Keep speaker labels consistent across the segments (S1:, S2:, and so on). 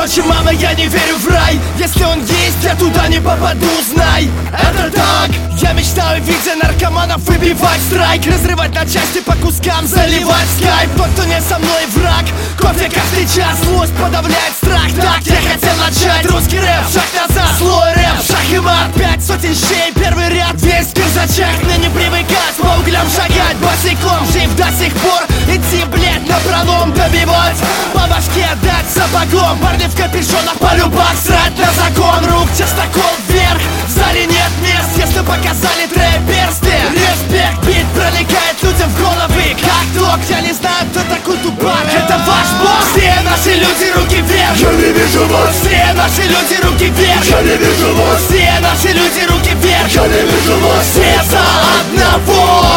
S1: Короче, мама, я не верю в рай. Если он есть, я туда не попаду, знай. Это так. Я мечтаю, видя наркоманов, выбивать страйк, разрывать на части по кускам, заливать скайп. Тот, кто не со мной, враг. Кофе каждый час, злость подавляет страх. Так, я хотел начать русский рэп, шаг назад, злой рэп, шаг и мат. 5 сотен щей, первый ряд, весь в кирзачах. Мне не привыкать, по углям шагать, босиком, жив до сих пор. Идти, блять, на пролом, добивать, по башке дать сапогом. Парни в капюшонах, по любак, срать на закон. Рук частокол вверх, в зале нет мест. Если показали трэп-персты, респект, бит проникает людям в головы. Как ток, я не знаю, кто такой тупак. Это ваш босс. Все наши люди, руки вверх.
S2: Я не вижу вас.
S1: Все наши люди, руки вверх.
S2: Я не вижу вас.
S1: Все наши люди, руки вверх.
S2: Я не вижу вас.
S1: Все за одного.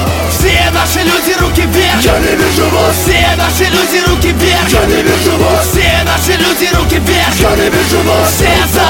S1: Все наши люди, руки вверх.
S2: Я не вижу вас.
S1: Все наши люди, руки вверх.
S2: Я не вижу вас.
S1: Все наши люди, руки вверх.
S2: Я не вижу вас.
S1: Все за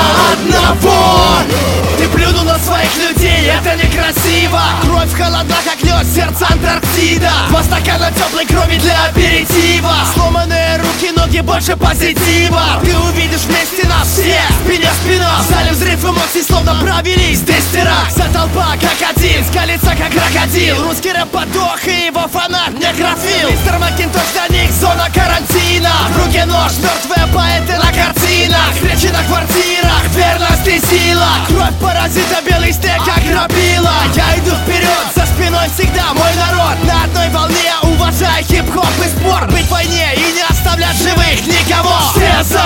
S1: одного. Ты плюнул на своих людей, это некрасиво. Кровь в холодах, как лед, сердце Антарктида. 2 стакана теплой крови для аперитива. Сломанные руки, ноги, больше позитива. Ты увидишь вместе нас все, спине в спину. В зале взрыв эмоций, словно провелись 200 раз. Вся толпа как один, скалится как крокодил. Русский рэп подох и его фанат некрофил. Мистер Макинтош, для них зона карантина. В руке нож, мертвые поэты на картинах. Встречи на квартирах, верность и сила. Кровь паразита, белый стек как рабила. Я иду вперед, за спиной всегда мой народ. На одной волне, уважая хип-хоп и спорт. Быть в войне и не оставлять живых никого. Все за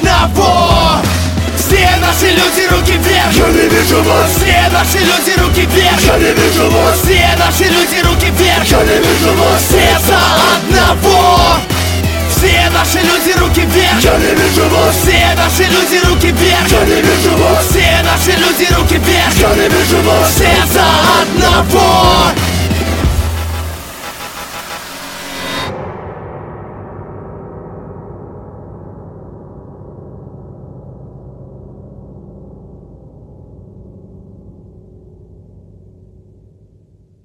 S1: одного. Все наши люди, руки вверх.
S2: Я не вижу вас.
S1: Все наши люди, руки вверх.
S2: Я не вижу вас.
S1: Все наши люди, руки вверх.
S2: Я не вижу вас.
S1: Все за одного. Все наши люди, руки вверх.
S2: Я не вижу вас.
S1: Все наши люди, руки вверх.
S2: Я не вижу вас.
S1: Все наши люди, руки вверх.
S2: Я не вижу вас.
S1: Все за одного.